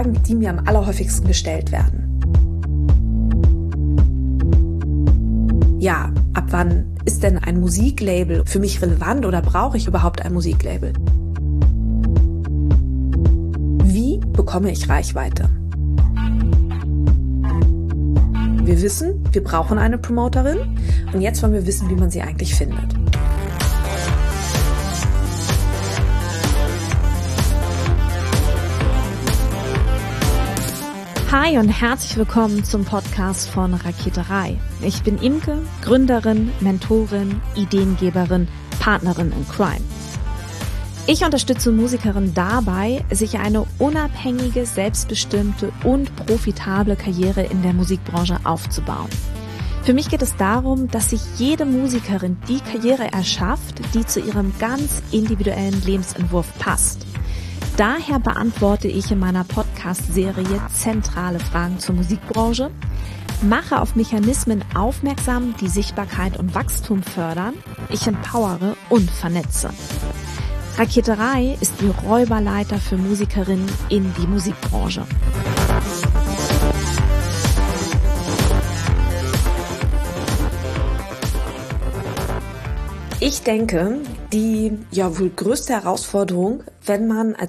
Fragen, die mir am allerhäufigsten gestellt werden. Ja, ab wann ist denn ein Musiklabel für mich relevant oder brauche ich überhaupt ein Musiklabel? Wie bekomme ich Reichweite? Wir wissen, wir brauchen eine Promoterin und jetzt wollen wir wissen, wie man sie eigentlich findet. Hi und herzlich willkommen zum Podcast von Raketerei. Ich bin Imke, Gründerin, Mentorin, Ideengeberin, Partnerin in Crime. Ich unterstütze Musikerinnen dabei, sich eine unabhängige, selbstbestimmte und profitable Karriere in der Musikbranche aufzubauen. Für mich geht es darum, dass sich jede Musikerin die Karriere erschafft, die zu ihrem ganz individuellen Lebensentwurf passt. Daher beantworte ich in meiner Podcast-Serie zentrale Fragen zur Musikbranche, mache auf Mechanismen aufmerksam, die Sichtbarkeit und Wachstum fördern, ich empowere und vernetze. Raketerei ist die Räuberleiter für Musikerinnen in die Musikbranche. Ich denke, die wohl größte Herausforderung, wenn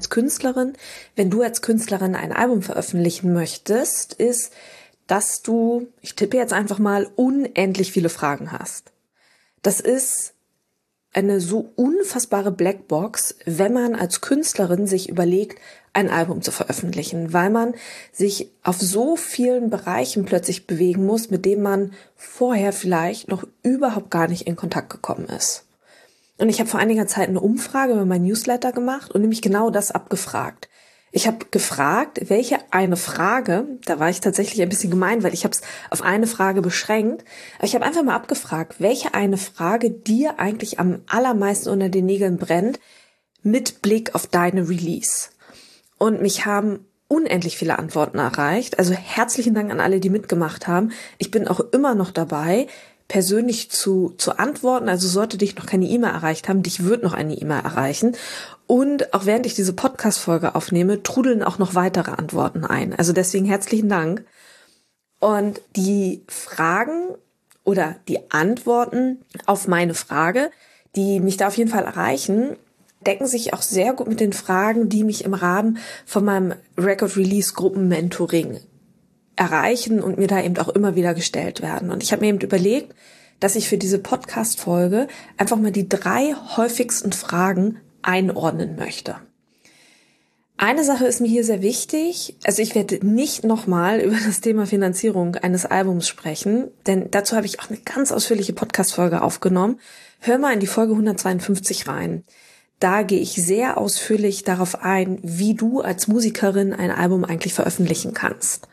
du als Künstlerin ein Album veröffentlichen möchtest, ist, dass du, ich tippe jetzt einfach mal, unendlich viele Fragen hast. Das ist eine so unfassbare Blackbox, wenn man als Künstlerin sich überlegt, ein Album zu veröffentlichen, weil man sich auf so vielen Bereichen plötzlich bewegen muss, mit denen man vorher vielleicht noch überhaupt gar nicht in Kontakt gekommen ist. Und ich habe vor einiger Zeit eine Umfrage über mein Newsletter gemacht und nämlich genau das abgefragt. Ich habe gefragt, welche eine Frage, da war ich tatsächlich ein bisschen gemein, weil ich habe es auf eine Frage beschränkt, aber ich habe einfach mal abgefragt, welche eine Frage dir eigentlich am allermeisten unter den Nägeln brennt, mit Blick auf deine Release. Und mich haben unendlich viele Antworten erreicht. Also herzlichen Dank an alle, die mitgemacht haben. Ich bin auch immer noch dabei, persönlich zu antworten. Also sollte dich noch keine E-Mail erreicht haben, dich wird noch eine E-Mail erreichen. Und auch während ich diese Podcast-Folge aufnehme, trudeln auch noch weitere Antworten ein. Also deswegen herzlichen Dank. Und die Fragen oder die Antworten auf meine Frage, die mich da auf jeden Fall erreichen, decken sich auch sehr gut mit den Fragen, die mich im Rahmen von meinem Record-Release-Gruppen-Mentoring erreichen und mir da eben auch immer wieder gestellt werden. Und ich habe mir eben überlegt, dass ich für diese Podcast-Folge einfach mal die 3 häufigsten Fragen einordnen möchte. Eine Sache ist mir hier sehr wichtig. Also ich werde nicht nochmal über das Thema Finanzierung eines Albums sprechen, denn dazu habe ich auch eine ganz ausführliche Podcast-Folge aufgenommen. Hör mal in die Folge 152 rein. Da gehe ich sehr ausführlich darauf ein, wie du als Musikerin ein Album eigentlich veröffentlichen kannst.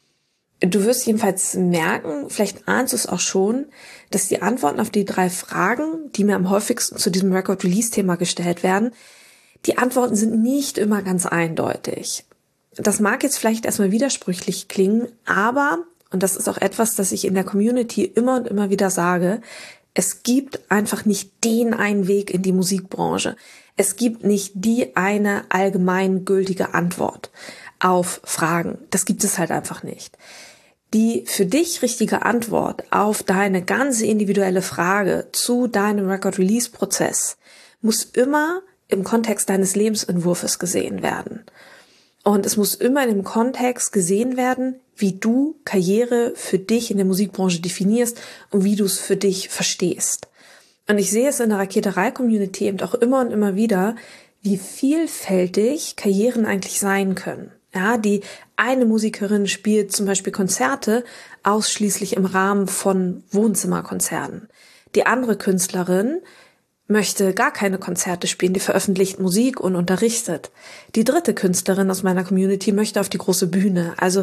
Du wirst jedenfalls merken, vielleicht ahnst du es auch schon, dass die Antworten auf die 3 Fragen, die mir am häufigsten zu diesem Record-Release-Thema gestellt werden, die Antworten sind nicht immer ganz eindeutig. Das mag jetzt vielleicht erstmal widersprüchlich klingen, aber, und das ist auch etwas, das ich in der Community immer und immer wieder sage, es gibt einfach nicht den einen Weg in die Musikbranche. Es gibt nicht die eine allgemeingültige Antwort auf Fragen. Das gibt es halt einfach nicht. Die für dich richtige Antwort auf deine ganz individuelle Frage zu deinem Record-Release-Prozess muss immer im Kontext deines Lebensentwurfes gesehen werden. Und es muss immer in dem Kontext gesehen werden, wie du Karriere für dich in der Musikbranche definierst und wie du es für dich verstehst. Und ich sehe es in der Raketerei-Community eben auch immer und immer wieder, wie vielfältig Karrieren eigentlich sein können. Ja, die eine Musikerin spielt zum Beispiel Konzerte ausschließlich im Rahmen von Wohnzimmerkonzerten. Die andere Künstlerin möchte gar keine Konzerte spielen, die veröffentlicht Musik und unterrichtet. Die dritte Künstlerin aus meiner Community möchte auf die große Bühne. Also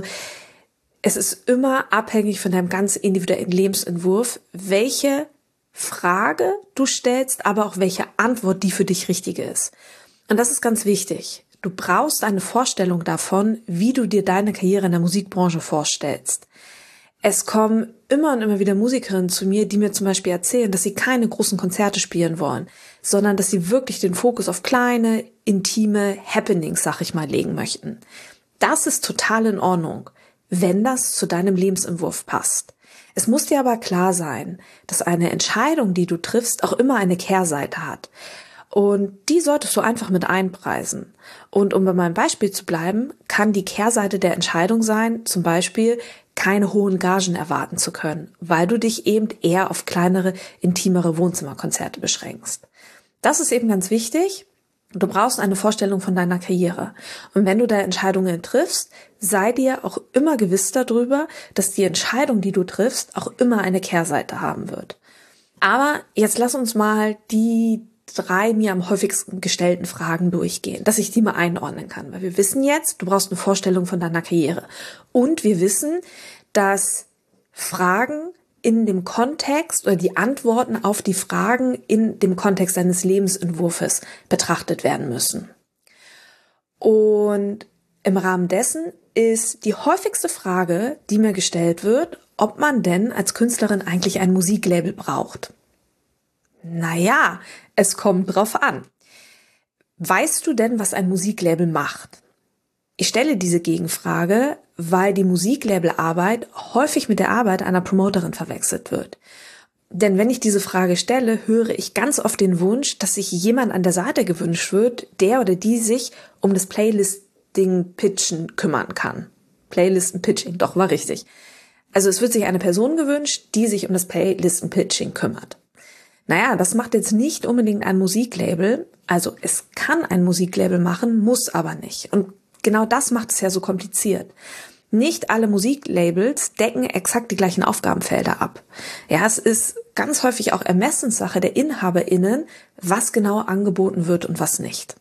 es ist immer abhängig von deinem ganz individuellen Lebensentwurf, welche Frage du stellst, aber auch welche Antwort die für dich richtige ist. Und das ist ganz wichtig. Du brauchst eine Vorstellung davon, wie du dir deine Karriere in der Musikbranche vorstellst. Es kommen immer und immer wieder Musikerinnen zu mir, die mir zum Beispiel erzählen, dass sie keine großen Konzerte spielen wollen, sondern dass sie wirklich den Fokus auf kleine, intime Happenings, sag ich mal, legen möchten. Das ist total in Ordnung, wenn das zu deinem Lebensentwurf passt. Es muss dir aber klar sein, dass eine Entscheidung, die du triffst, auch immer eine Kehrseite hat. Und die solltest du einfach mit einpreisen. Und um bei meinem Beispiel zu bleiben, kann die Kehrseite der Entscheidung sein, zum Beispiel keine hohen Gagen erwarten zu können, weil du dich eben eher auf kleinere, intimere Wohnzimmerkonzerte beschränkst. Das ist eben ganz wichtig. Du brauchst eine Vorstellung von deiner Karriere. Und wenn du da Entscheidungen triffst, sei dir auch immer gewiss darüber, dass die Entscheidung, die du triffst, auch immer eine Kehrseite haben wird. Aber jetzt lass uns mal die 3 mir am häufigsten gestellten Fragen durchgehen, dass ich die mal einordnen kann. Weil wir wissen jetzt, du brauchst eine Vorstellung von deiner Karriere. Und wir wissen, dass Fragen in dem Kontext oder die Antworten auf die Fragen in dem Kontext deines Lebensentwurfes betrachtet werden müssen. Und im Rahmen dessen ist die häufigste Frage, die mir gestellt wird, ob man denn als Künstlerin eigentlich ein Musiklabel braucht. Naja, es kommt drauf an. Weißt du denn, was ein Musiklabel macht? Ich stelle diese Gegenfrage, weil die Musiklabelarbeit häufig mit der Arbeit einer Promoterin verwechselt wird. Denn wenn ich diese Frage stelle, höre ich ganz oft den Wunsch, dass sich jemand an der Seite gewünscht wird, der oder die sich um das Playlisting-Pitchen kümmern kann. Playlisten-Pitching, doch, war richtig. Also es wird sich eine Person gewünscht, die sich um das Playlisten-Pitching kümmert. Naja, das macht jetzt nicht unbedingt ein Musiklabel. Also es kann ein Musiklabel machen, muss aber nicht. Und genau das macht es ja so kompliziert. Nicht alle Musiklabels decken exakt die gleichen Aufgabenfelder ab. Ja, es ist ganz häufig auch Ermessenssache der InhaberInnen, was genau angeboten wird und was nicht.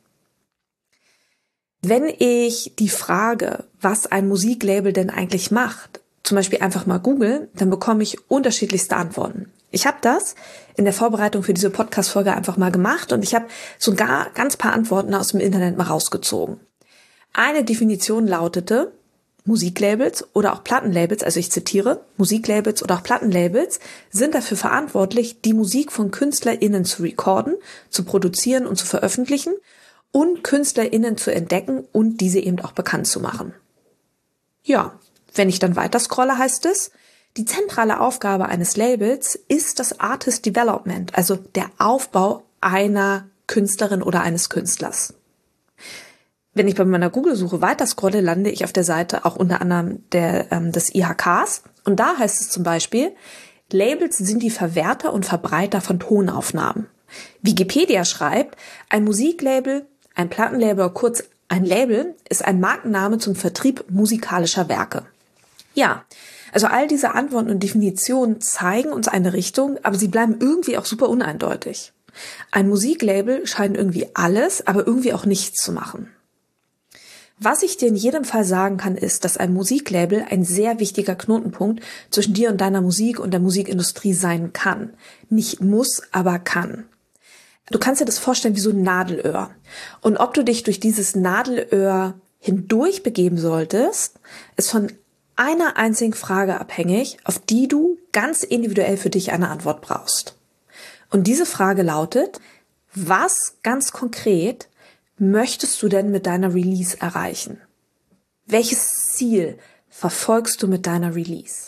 Wenn ich die Frage, was ein Musiklabel denn eigentlich macht, zum Beispiel einfach mal google, dann bekomme ich unterschiedlichste Antworten. Ich habe das in der Vorbereitung für diese Podcast-Folge einfach mal gemacht und ich habe sogar ganz paar Antworten aus dem Internet mal rausgezogen. Eine Definition lautete, Musiklabels oder auch Plattenlabels, also ich zitiere, Musiklabels oder auch Plattenlabels sind dafür verantwortlich, die Musik von KünstlerInnen zu recorden, zu produzieren und zu veröffentlichen und KünstlerInnen zu entdecken und diese eben auch bekannt zu machen. Ja, wenn ich dann weiter scrolle, heißt es, die zentrale Aufgabe eines Labels ist das Artist Development, also der Aufbau einer Künstlerin oder eines Künstlers. Wenn ich bei meiner Google-Suche weiter scrolle, lande ich auf der Seite auch unter anderem des IHKs. Und da heißt es zum Beispiel, Labels sind die Verwerter und Verbreiter von Tonaufnahmen. Wikipedia schreibt, ein Musiklabel, ein Plattenlabel, kurz ein Label, ist ein Markenname zum Vertrieb musikalischer Werke. Ja, also all diese Antworten und Definitionen zeigen uns eine Richtung, aber sie bleiben irgendwie auch super uneindeutig. Ein Musiklabel scheint irgendwie alles, aber irgendwie auch nichts zu machen. Was ich dir in jedem Fall sagen kann, ist, dass ein Musiklabel ein sehr wichtiger Knotenpunkt zwischen dir und deiner Musik und der Musikindustrie sein kann. Nicht muss, aber kann. Du kannst dir das vorstellen wie so ein Nadelöhr. Und ob du dich durch dieses Nadelöhr hindurch begeben solltest, ist von einer einzigen Frage abhängig, auf die du ganz individuell für dich eine Antwort brauchst. Und diese Frage lautet, was ganz konkret möchtest du denn mit deiner Release erreichen? Welches Ziel verfolgst du mit deiner Release?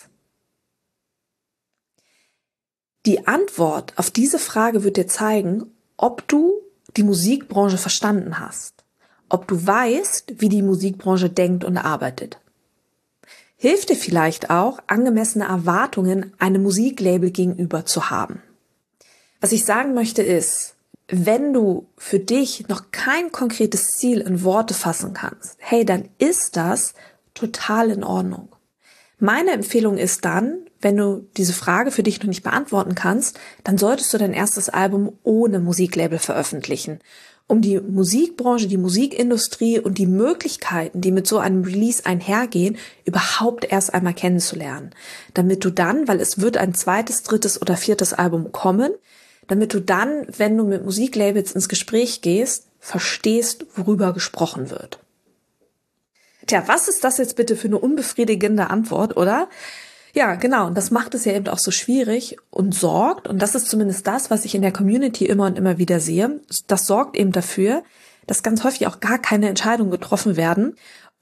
Die Antwort auf diese Frage wird dir zeigen, ob du die Musikbranche verstanden hast, ob du weißt, wie die Musikbranche denkt und arbeitet. Hilft dir vielleicht auch, angemessene Erwartungen einem Musiklabel gegenüber zu haben. Was ich sagen möchte ist, wenn du für dich noch kein konkretes Ziel in Worte fassen kannst, hey, dann ist das total in Ordnung. Meine Empfehlung ist dann, wenn du diese Frage für dich noch nicht beantworten kannst, dann solltest du dein erstes Album ohne Musiklabel veröffentlichen, um die Musikbranche, die Musikindustrie und die Möglichkeiten, die mit so einem Release einhergehen, überhaupt erst einmal kennenzulernen. Damit du dann, weil es wird ein 2., 3. oder 4. Album kommen, damit du dann, wenn du mit Musiklabels ins Gespräch gehst, verstehst, worüber gesprochen wird. Tja, was ist das jetzt bitte für eine unbefriedigende Antwort, oder? Ja, genau, und das macht es ja eben auch so schwierig und sorgt, und das ist zumindest das, was ich in der Community immer und immer wieder sehe, das sorgt eben dafür, dass ganz häufig auch gar keine Entscheidungen getroffen werden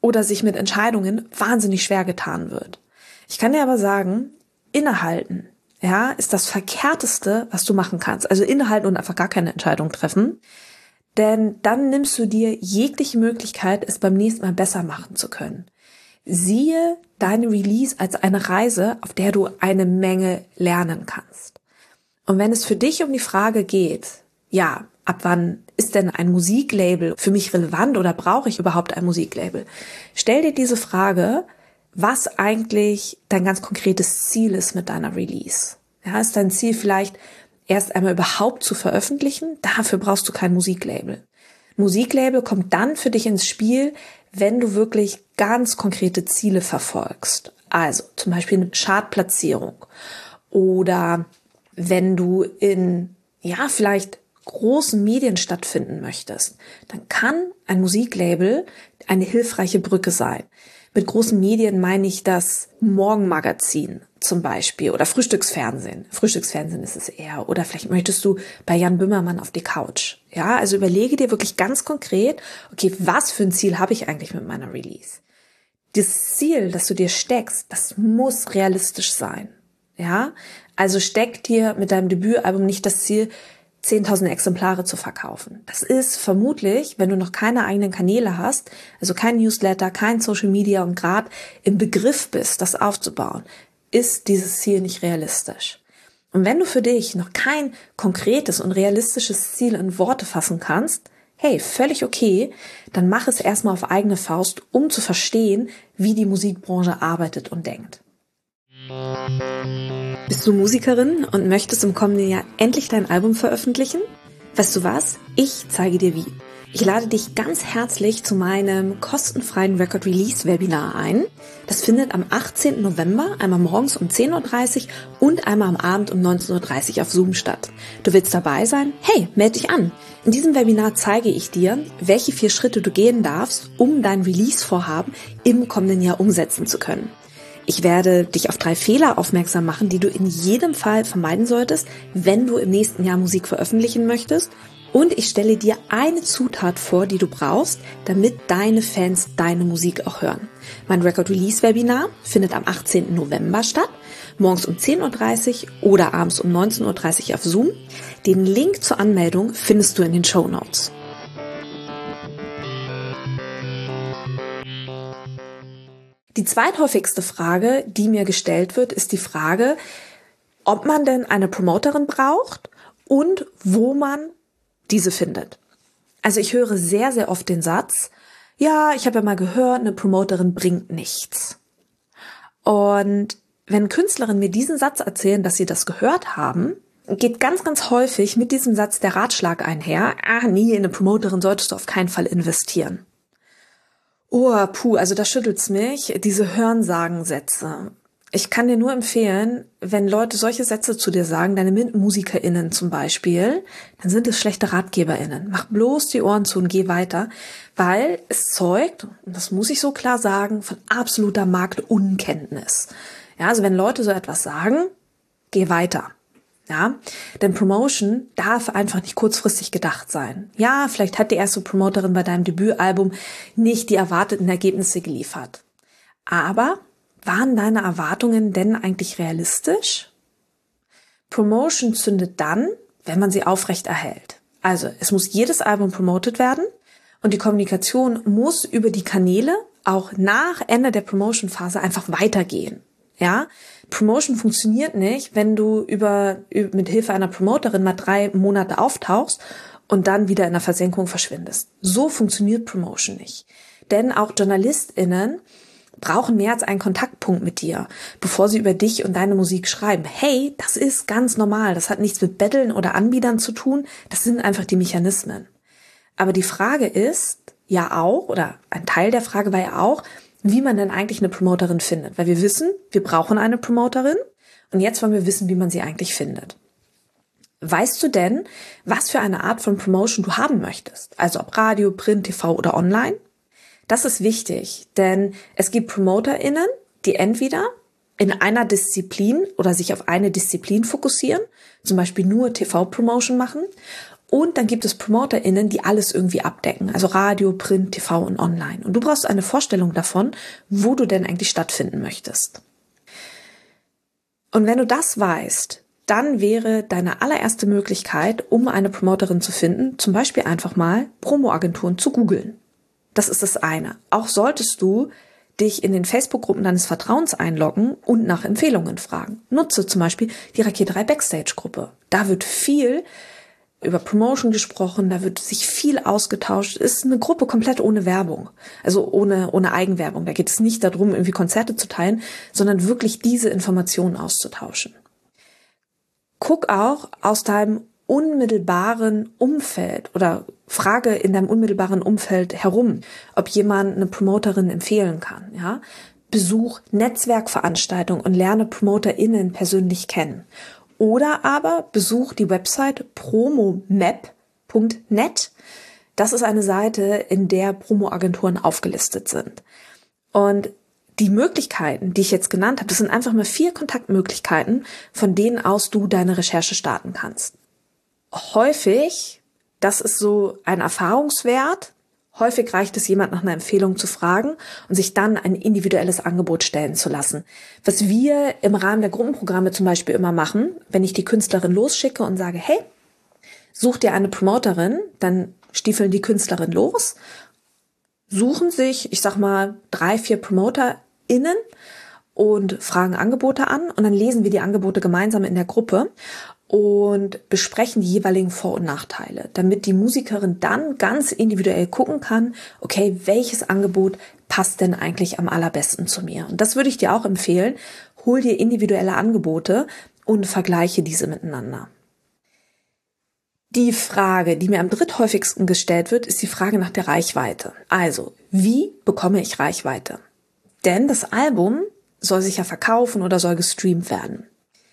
oder sich mit Entscheidungen wahnsinnig schwer getan wird. Ich kann dir aber sagen, innehalten, ja, ist das Verkehrteste, was du machen kannst. Also innehalten und einfach gar keine Entscheidung treffen. Denn dann nimmst du dir jegliche Möglichkeit, es beim nächsten Mal besser machen zu können. Siehe deine Release als eine Reise, auf der du eine Menge lernen kannst. Und wenn es für dich um die Frage geht, ja, ab wann ist denn ein Musiklabel für mich relevant oder brauche ich überhaupt ein Musiklabel? Stell dir diese Frage, was eigentlich dein ganz konkretes Ziel ist mit deiner Release. Ja, ist dein Ziel vielleicht erst einmal überhaupt zu veröffentlichen? Dafür brauchst du kein Musiklabel. Musiklabel kommt dann für dich ins Spiel, wenn du wirklich ganz konkrete Ziele verfolgst. Also zum Beispiel eine Chartplatzierung oder wenn du in, ja, vielleicht großen Medien stattfinden möchtest, dann kann ein Musiklabel eine hilfreiche Brücke sein. Mit großen Medien meine ich das Morgenmagazin zum Beispiel oder Frühstücksfernsehen. Frühstücksfernsehen ist es eher. Oder vielleicht möchtest du bei Jan Böhmermann auf die Couch. Ja, also überlege dir wirklich ganz konkret, okay, was für ein Ziel habe ich eigentlich mit meiner Release? Das Ziel, das du dir steckst, das muss realistisch sein. Ja, also steck dir mit deinem Debütalbum nicht das Ziel, 10.000 Exemplare zu verkaufen. Das ist vermutlich, wenn du noch keine eigenen Kanäle hast, also kein Newsletter, kein Social Media und gerade im Begriff bist, das aufzubauen, ist dieses Ziel nicht realistisch. Und wenn du für dich noch kein konkretes und realistisches Ziel in Worte fassen kannst, hey, völlig okay, dann mach es erstmal auf eigene Faust, um zu verstehen, wie die Musikbranche arbeitet und denkt. Bist du Musikerin und möchtest im kommenden Jahr endlich dein Album veröffentlichen? Weißt du was? Ich zeige dir wie. Ich lade dich ganz herzlich zu meinem kostenfreien Record Release Webinar ein. Das findet am 18. November einmal morgens um 10.30 Uhr und einmal am Abend um 19.30 Uhr auf Zoom statt. Du willst dabei sein? Hey, melde dich an! In diesem Webinar zeige ich dir, welche 4 Schritte du gehen darfst, um dein Release-Vorhaben im kommenden Jahr umsetzen zu können. Ich werde dich auf 3 Fehler aufmerksam machen, die du in jedem Fall vermeiden solltest, wenn du im nächsten Jahr Musik veröffentlichen möchtest. Und ich stelle dir eine Zutat vor, die du brauchst, damit deine Fans deine Musik auch hören. Mein Record Release Webinar findet am 18. November statt, morgens um 10.30 Uhr oder abends um 19.30 Uhr auf Zoom. Den Link zur Anmeldung findest du in den Shownotes. Die zweithäufigste Frage, die mir gestellt wird, ist die Frage, ob man denn eine Promoterin braucht und wo man diese findet. Also ich höre sehr, sehr oft den Satz, ja, ich habe ja mal gehört, eine Promoterin bringt nichts. Und wenn Künstlerinnen mir diesen Satz erzählen, dass sie das gehört haben, geht ganz, ganz häufig mit diesem Satz der Ratschlag einher, nee, in eine Promoterin solltest du auf keinen Fall investieren. Oh, also da schüttelt's mich, diese Hörensagensätze. Ich kann dir nur empfehlen, wenn Leute solche Sätze zu dir sagen, deine MINT-MusikerInnen zum Beispiel, dann sind es schlechte RatgeberInnen. Mach bloß die Ohren zu und geh weiter, weil es zeugt, und das muss ich so klar sagen, von absoluter Marktunkenntnis. Ja, also wenn Leute so etwas sagen, geh weiter. Ja, denn Promotion darf einfach nicht kurzfristig gedacht sein. Ja, vielleicht hat die erste Promoterin bei deinem Debütalbum nicht die erwarteten Ergebnisse geliefert. Aber waren deine Erwartungen denn eigentlich realistisch? Promotion zündet dann, wenn man sie aufrecht erhält. Also, es muss jedes Album promotet werden und die Kommunikation muss über die Kanäle auch nach Ende der Promotion-Phase einfach weitergehen. Ja, Promotion funktioniert nicht, wenn du mit Hilfe einer Promoterin mal 3 Monate auftauchst und dann wieder in der Versenkung verschwindest. So funktioniert Promotion nicht. Denn auch JournalistInnen brauchen mehr als einen Kontaktpunkt mit dir, bevor sie über dich und deine Musik schreiben. Hey, das ist ganz normal. Das hat nichts mit Betteln oder Anbietern zu tun. Das sind einfach die Mechanismen. Aber die Frage ist ja auch, oder ein Teil der Frage war ja auch, wie man denn eigentlich eine Promoterin findet. Weil wir wissen, wir brauchen eine Promoterin und jetzt wollen wir wissen, wie man sie eigentlich findet. Weißt du denn, was für eine Art von Promotion du haben möchtest? Also ob Radio, Print, TV oder online? Das ist wichtig, denn es gibt PromoterInnen, die entweder in einer Disziplin oder sich auf eine Disziplin fokussieren, zum Beispiel nur TV-Promotion machen, Und dann gibt es PromoterInnen, die alles irgendwie abdecken. Also Radio, Print, TV und Online. Und du brauchst eine Vorstellung davon, wo du denn eigentlich stattfinden möchtest. Und wenn du das weißt, dann wäre deine allererste Möglichkeit, um eine Promoterin zu finden, zum Beispiel einfach mal Promo-Agenturen zu googeln. Das ist das eine. Auch solltest du dich in den Facebook-Gruppen deines Vertrauens einloggen und nach Empfehlungen fragen. Nutze zum Beispiel die Raketerei Backstage-Gruppe. Da wird viel über Promotion gesprochen, da wird sich viel ausgetauscht. Ist eine Gruppe komplett ohne Werbung, also ohne Eigenwerbung. Da geht es nicht darum, irgendwie Konzerte zu teilen, sondern wirklich diese Informationen auszutauschen. Guck auch aus deinem unmittelbaren Umfeld oder frage in deinem unmittelbaren Umfeld herum, ob jemand eine Promoterin empfehlen kann. Ja? Besuch Netzwerkveranstaltungen und lerne PromoterInnen persönlich kennen. Oder aber besuch die Website promomap.net. Das ist eine Seite, in der Promoagenturen aufgelistet sind. Und die Möglichkeiten, die ich jetzt genannt habe, das sind einfach mal 4 Kontaktmöglichkeiten, von denen aus du deine Recherche starten kannst. Häufig, das ist so ein Erfahrungswert, häufig reicht es, jemand nach einer Empfehlung zu fragen und sich dann ein individuelles Angebot stellen zu lassen. Was wir im Rahmen der Gruppenprogramme zum Beispiel immer machen, wenn ich die Künstlerin losschicke und sage, hey, such dir eine Promoterin, dann stiefeln die Künstlerin los, suchen sich, ich sag mal, 3, 4 PromoterInnen und fragen Angebote an und dann lesen wir die Angebote gemeinsam in der Gruppe und besprechen die jeweiligen Vor- und Nachteile, damit die Musikerin dann ganz individuell gucken kann, okay, welches Angebot passt denn eigentlich am allerbesten zu mir? Und das würde ich dir auch empfehlen. Hol dir individuelle Angebote und vergleiche diese miteinander. Die Frage, die mir am dritthäufigsten gestellt wird, ist die Frage nach der Reichweite. Also, wie bekomme ich Reichweite? Denn das Album soll sich ja verkaufen oder soll gestreamt werden.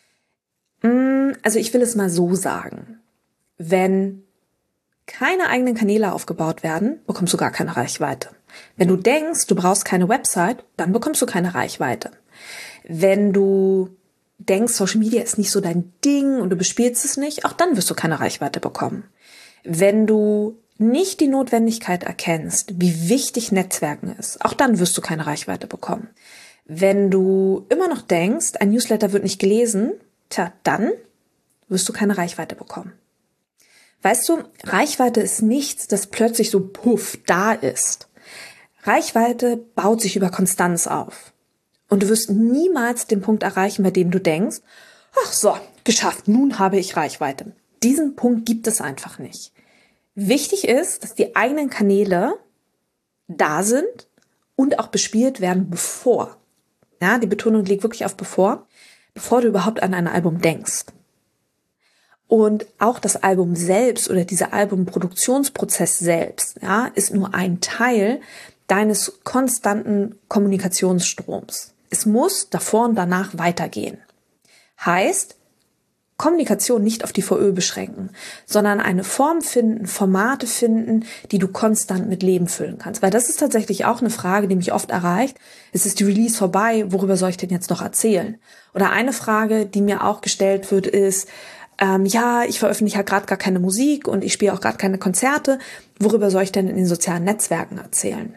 Also ich will es mal so sagen. Wenn keine eigenen Kanäle aufgebaut werden, bekommst du gar keine Reichweite. Wenn du denkst, du brauchst keine Website, dann bekommst du keine Reichweite. Wenn du denkst, Social Media ist nicht so dein Ding und du bespielst es nicht, auch dann wirst du keine Reichweite bekommen. Wenn du nicht die Notwendigkeit erkennst, wie wichtig Netzwerken ist, auch dann wirst du keine Reichweite bekommen. Wenn du immer noch denkst, ein Newsletter wird nicht gelesen, dann wirst du keine Reichweite bekommen. Weißt du, Reichweite ist nichts, das plötzlich so puff da ist. Reichweite baut sich über Konstanz auf. Und du wirst niemals den Punkt erreichen, bei dem du denkst, ach so, geschafft, nun habe ich Reichweite. Diesen Punkt gibt es einfach nicht. Wichtig ist, dass die eigenen Kanäle da sind und auch bespielt werden, bevor. Ja, die Betonung liegt wirklich auf bevor du überhaupt an ein Album denkst. Und auch das Album selbst oder dieser Albumproduktionsprozess selbst, ja, ist nur ein Teil deines konstanten Kommunikationsstroms. Es muss davor und danach weitergehen. Heißt, Kommunikation nicht auf die VÖ beschränken, sondern eine Form finden, Formate finden, die du konstant mit Leben füllen kannst. Weil das ist tatsächlich auch eine Frage, die mich oft erreicht. Es ist die Release vorbei, worüber soll ich denn jetzt noch erzählen? Oder eine Frage, die mir auch gestellt wird, ist, ich veröffentliche ja gerade gar keine Musik und ich spiele auch gerade keine Konzerte. Worüber soll ich denn in den sozialen Netzwerken erzählen?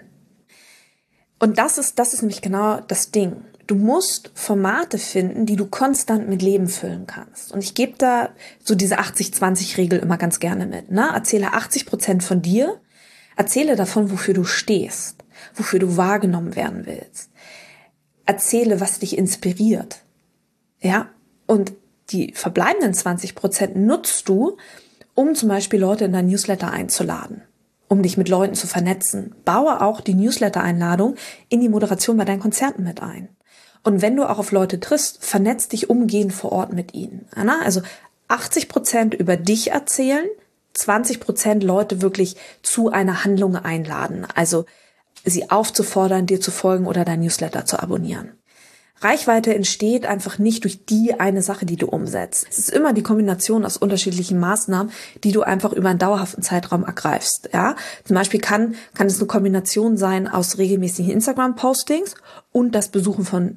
Und das ist nämlich genau das Ding. Du musst Formate finden, die du konstant mit Leben füllen kannst. Und ich gebe da so diese 80-20-Regel immer ganz gerne mit. Ne? Erzähle 80% von dir, erzähle davon, wofür du stehst, wofür du wahrgenommen werden willst. Erzähle, was dich inspiriert. Ja, und die verbleibenden 20% nutzt du, um zum Beispiel Leute in dein Newsletter einzuladen, um dich mit Leuten zu vernetzen. Baue auch die Newsletter-Einladung in die Moderation bei deinen Konzerten mit ein. Und wenn du auch auf Leute triffst, vernetz dich umgehend vor Ort mit ihnen. Also 80% über dich erzählen, 20% Leute wirklich zu einer Handlung einladen. Also sie aufzufordern, dir zu folgen oder dein Newsletter zu abonnieren. Reichweite entsteht einfach nicht durch die eine Sache, die du umsetzt. Es ist immer die Kombination aus unterschiedlichen Maßnahmen, die du einfach über einen dauerhaften Zeitraum ergreifst. Ja, zum Beispiel kann es eine Kombination sein aus regelmäßigen Instagram-Postings und das Besuchen von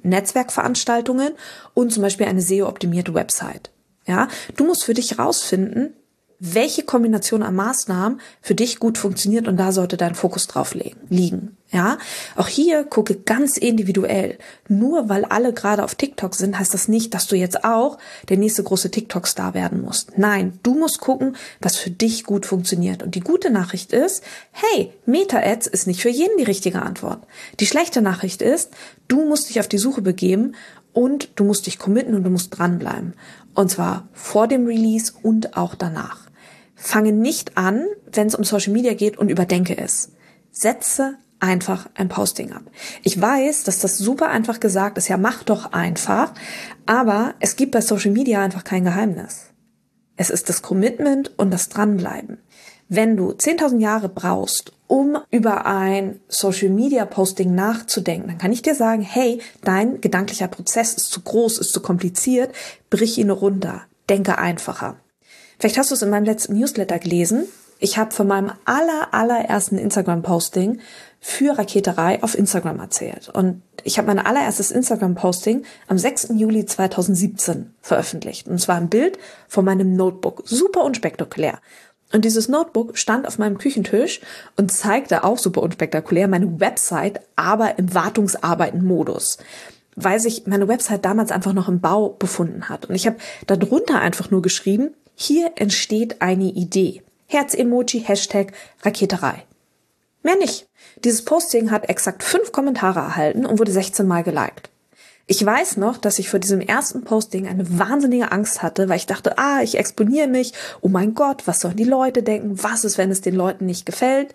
Netzwerkveranstaltungen und zum Beispiel eine SEO-optimierte Website. Ja, du musst für dich rausfinden, welche Kombination an Maßnahmen für dich gut funktioniert und da sollte dein Fokus drauf liegen. Ja, auch hier gucke ganz individuell. Nur weil alle gerade auf TikTok sind, heißt das nicht, dass du jetzt auch der nächste große TikTok-Star werden musst. Nein, du musst gucken, was für dich gut funktioniert. Und die gute Nachricht ist, hey, Meta-Ads ist nicht für jeden die richtige Antwort. Die schlechte Nachricht ist, du musst dich auf die Suche begeben und du musst dich committen und du musst dranbleiben. Und zwar vor dem Release und auch danach. Fange nicht an, wenn es um Social Media geht und überdenke es. Setze einfach ein Posting ab. Ich weiß, dass das super einfach gesagt ist, ja, mach doch einfach, aber es gibt bei Social Media einfach kein Geheimnis. Es ist das Commitment und das Dranbleiben. Wenn du 10.000 Jahre brauchst, um über ein Social Media Posting nachzudenken, dann kann ich dir sagen, hey, dein gedanklicher Prozess ist zu groß, ist zu kompliziert, brich ihn runter, denke einfacher. Vielleicht hast du es in meinem letzten Newsletter gelesen. Ich habe von meinem allerersten Instagram-Posting für Raketerei auf Instagram erzählt. Und ich habe mein allererstes Instagram-Posting am 6. Juli 2017 veröffentlicht. Und zwar ein Bild von meinem Notebook. Super unspektakulär. Und dieses Notebook stand auf meinem Küchentisch und zeigte auch super unspektakulär meine Website, aber im Wartungsarbeiten-Modus, weil sich meine Website damals einfach noch im Bau befunden hat. Und ich habe darunter einfach nur geschrieben, hier entsteht eine Idee. Herz-Emoji, Hashtag Raketerei. Mehr nicht. Dieses Posting hat exakt 5 Kommentare erhalten und wurde 16 Mal geliked. Ich weiß noch, dass ich vor diesem ersten Posting eine wahnsinnige Angst hatte, weil ich dachte, ich exponiere mich. Oh mein Gott, was sollen die Leute denken? Was ist, wenn es den Leuten nicht gefällt?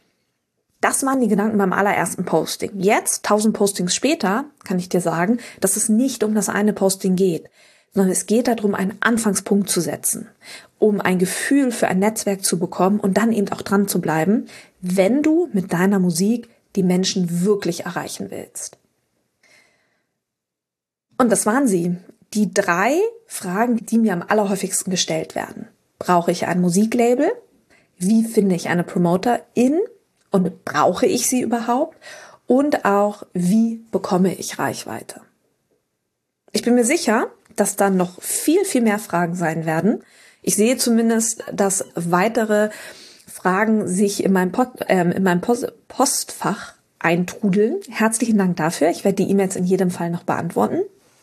Das waren die Gedanken beim allerersten Posting. Jetzt, 1000 Postings später, kann ich dir sagen, dass es nicht um das eine Posting geht, sondern es geht darum, einen Anfangspunkt zu setzen, um ein Gefühl für ein Netzwerk zu bekommen und dann eben auch dran zu bleiben, wenn du mit deiner Musik die Menschen wirklich erreichen willst. Und das waren sie, die 3 Fragen, die mir am allerhäufigsten gestellt werden. Brauche ich ein Musiklabel? Wie finde ich eine Promoterin? Und brauche ich sie überhaupt? Und auch, wie bekomme ich Reichweite? Ich bin mir sicher, dass dann noch viel, viel mehr Fragen sein werden. Ich sehe zumindest, dass weitere Fragen sich in meinem Postfach eintrudeln. Herzlichen Dank dafür. Ich werde die E-Mails in jedem Fall noch beantworten.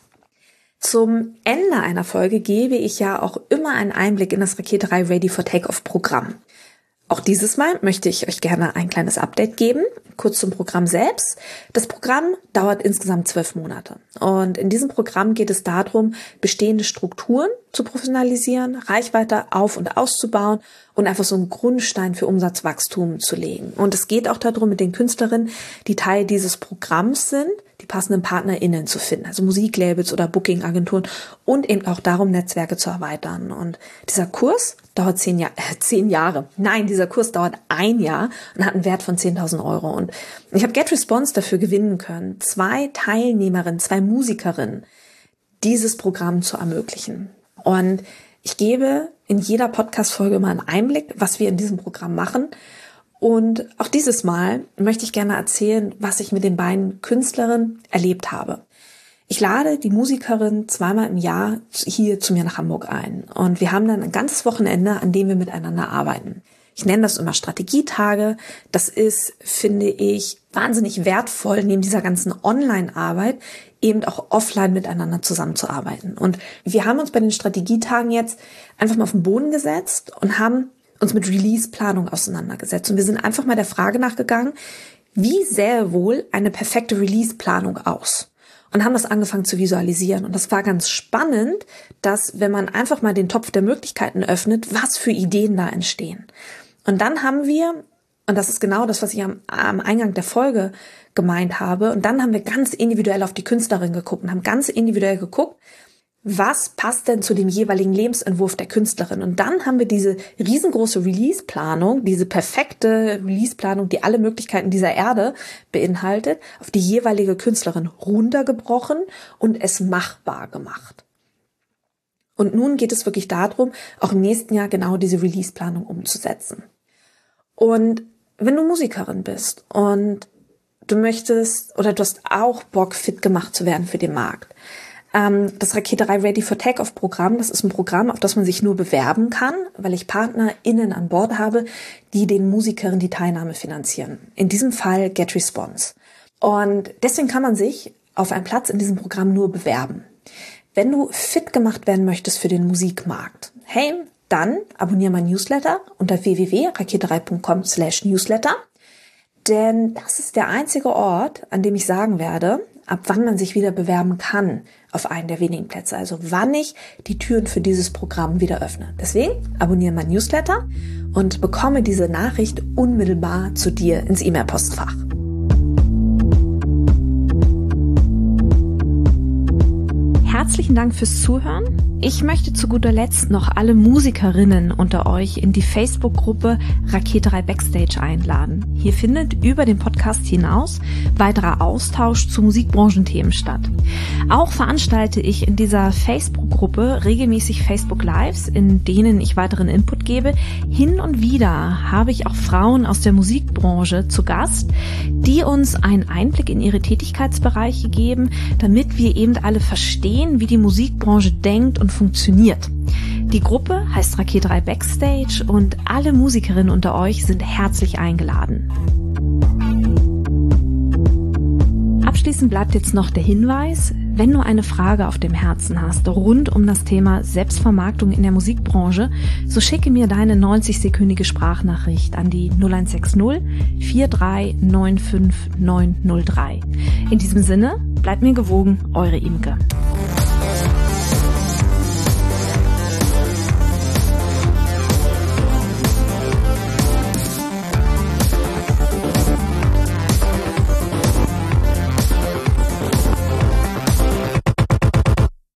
Zum Ende einer Folge gebe ich ja auch immer einen Einblick in das Raketerei Ready for Takeoff Programm. Auch dieses Mal möchte ich euch gerne ein kleines Update geben, kurz zum Programm selbst. Das Programm dauert insgesamt 12 Monate. Und in diesem Programm geht es darum, bestehende Strukturen zu professionalisieren, Reichweite auf- und auszubauen und einfach so einen Grundstein für Umsatzwachstum zu legen. Und es geht auch darum, mit den Künstlerinnen, die Teil dieses Programms sind, die passenden PartnerInnen zu finden, also Musiklabels oder Booking-Agenturen und eben auch darum, Netzwerke zu erweitern. Und dieser Kurs dauert 10 Jahre. Nein, dieser Kurs dauert 1 Jahr und hat einen Wert von 10.000 Euro. Und ich habe GetResponse dafür gewinnen können, 2 Teilnehmerinnen, 2 Musikerinnen, dieses Programm zu ermöglichen. Und ich gebe in jeder Podcast-Folge mal einen Einblick, was wir in diesem Programm machen. Und auch dieses Mal möchte ich gerne erzählen, was ich mit den beiden Künstlerinnen erlebt habe. Ich lade die Musikerin 2-mal im Jahr hier zu mir nach Hamburg ein. Und wir haben dann ein ganzes Wochenende, an dem wir miteinander arbeiten. Ich nenne das immer Strategietage. Das ist, finde ich, wahnsinnig wertvoll, neben dieser ganzen Online-Arbeit eben auch offline miteinander zusammenzuarbeiten. Und wir haben uns bei den Strategietagen jetzt einfach mal auf den Boden gesetzt und haben uns mit Release-Planung auseinandergesetzt. Und wir sind einfach mal der Frage nachgegangen, wie sähe wohl eine perfekte Release-Planung aus? Und haben das angefangen zu visualisieren. Und das war ganz spannend, dass, wenn man einfach mal den Topf der Möglichkeiten öffnet, was für Ideen da entstehen. Und dann haben wir, und das ist genau das, was ich am Eingang der Folge gemeint habe, und dann haben wir ganz individuell auf die Künstlerin geguckt und haben ganz individuell geguckt, was passt denn zu dem jeweiligen Lebensentwurf der Künstlerin? Und dann haben wir diese riesengroße Release-Planung, diese perfekte Release-Planung, die alle Möglichkeiten dieser Erde beinhaltet, auf die jeweilige Künstlerin runtergebrochen und es machbar gemacht. Und nun geht es wirklich darum, auch im nächsten Jahr genau diese Release-Planung umzusetzen. Und wenn du Musikerin bist und du möchtest oder du hast auch Bock, fit gemacht zu werden für den Markt, Das Raketerei Ready for Takeoff Programm, das ist ein Programm, auf das man sich nur bewerben kann, weil ich PartnerInnen an Bord habe, die den Musikerinnen die Teilnahme finanzieren. In diesem Fall GetResponse. Und deswegen kann man sich auf einen Platz in diesem Programm nur bewerben. Wenn du fit gemacht werden möchtest für den Musikmarkt, hey, dann abonniere mein Newsletter unter www.raketerei.com/newsletter. Denn das ist der einzige Ort, an dem ich sagen werde, ab wann man sich wieder bewerben kann auf einen der wenigen Plätze. Also wann ich die Türen für dieses Programm wieder öffne. Deswegen abonniere mein Newsletter und bekomme diese Nachricht unmittelbar zu dir ins E-Mail-Postfach. Herzlichen Dank fürs Zuhören. Ich möchte zu guter Letzt noch alle Musikerinnen unter euch in die Facebook-Gruppe Raketerei Backstage einladen. Hier findet über den Podcast hinaus weiterer Austausch zu Musikbranchenthemen statt. Auch veranstalte ich in dieser Facebook-Gruppe regelmäßig Facebook-Lives, in denen ich weiteren Input gebe. Hin und wieder habe ich auch Frauen aus der Musikbranche zu Gast, die uns einen Einblick in ihre Tätigkeitsbereiche geben, damit wir eben alle verstehen, wie die Musikbranche denkt und funktioniert. Die Gruppe heißt Raketerei Backstage und alle Musikerinnen unter euch sind herzlich eingeladen. Abschließend bleibt jetzt noch der Hinweis, wenn du eine Frage auf dem Herzen hast rund um das Thema Selbstvermarktung in der Musikbranche, so schicke mir deine 90-sekündige Sprachnachricht an die 0160 43 95 903. In diesem Sinne, bleibt mir gewogen, eure Imke.